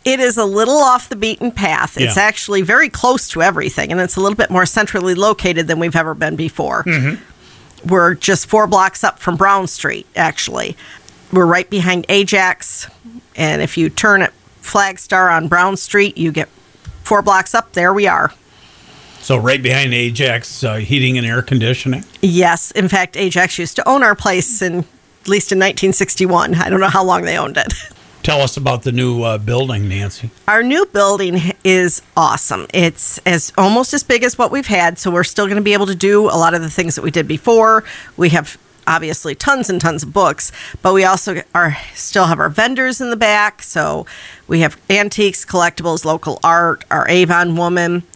It is a little off the beaten path. It's actually very close to everything, and it's a little bit more centrally located than we've ever been before. We're just 4 blocks up from Brown Street, actually. We're right behind Ajax, and if you turn at Flagstar on Brown Street, you get 4 blocks up. There we are. So right behind Ajax Heating and Air Conditioning? Yes. In fact, Ajax used to own our place at least in 1961. I don't know how long they owned it. Tell us about the new building, Nancy. Our new building is awesome. It's almost as big as what we've had, so we're still going to be able to do a lot of the things that we did before. We have obviously tons and tons of books, but we also still have our vendors in the back. So we have antiques, collectibles, local art, our Avon woman.